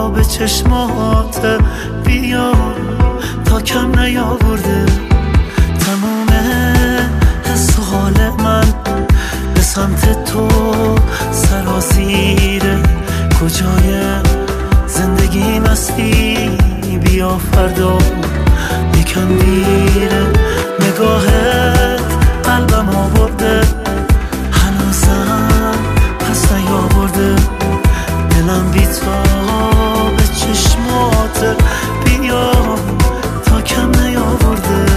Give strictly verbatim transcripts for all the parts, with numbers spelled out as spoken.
به چشمات بیا تا کم نیاورده تموم حس و حال من به سمت تو سرازیره کجای زندگی مستی بیا فردا یکم دیره نگاهت قلبم آورده هنوزم پس نیاورده دلم بی تا به چشمات بیا تا کم نیاورده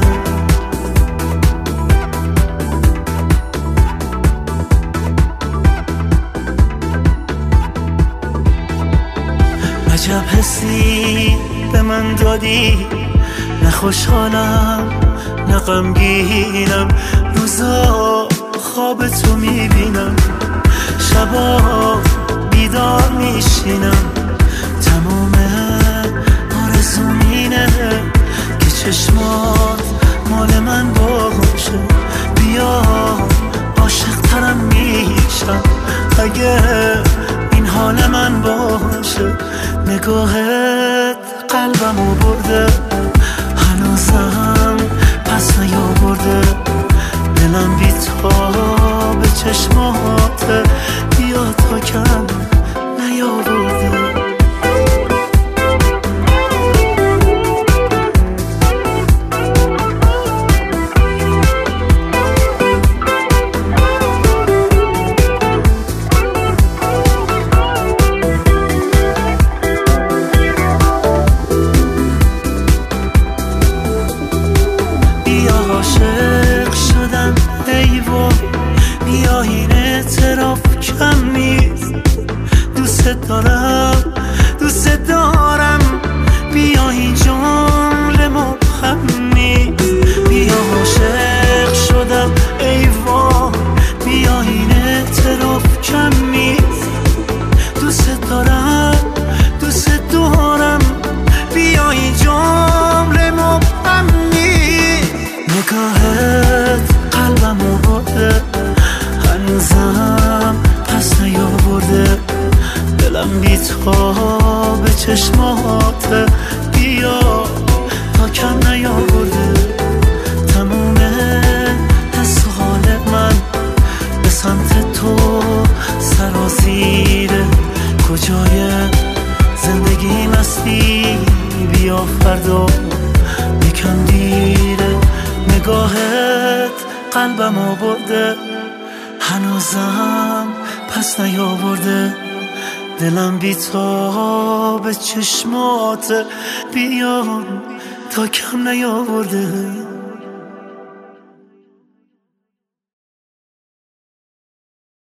عجب حسی به من دادی نه خوشحالم نه غمگینم روزا خواب تو میبینم شبا بیدار میشینم تمام آرزوم اینه که چشمات مال من باشه بیا عاشق ترم میشم اگه این حال من باشه نگاهت قلبمو برده هنوزم پس نیاورده دلم بی تا به چشمات بیا تا کم نیاورده عاشق شدم ای وای بیا این اعتراف کم نیست دوست دارم دوست دارم بیا این جمله مبهم نیست بیا عاشق شدم ای وای بیا این اعتراف کم نیست دوست دارم دوست دارم بیا این جمله مبهم نیست نگاهت قلبمو برده هنوزم پس نیاورده دلم بی تا به چشمات بیا تا کم نیاورده تموم حس و حال من به سمت تو سرازیره کجای زندگی مستی بیا فردا یکم دیره نگاهت قلبمو برده هنوزم پس نیاورده دلم بی تا به چشمات بیا تا کم نیاورده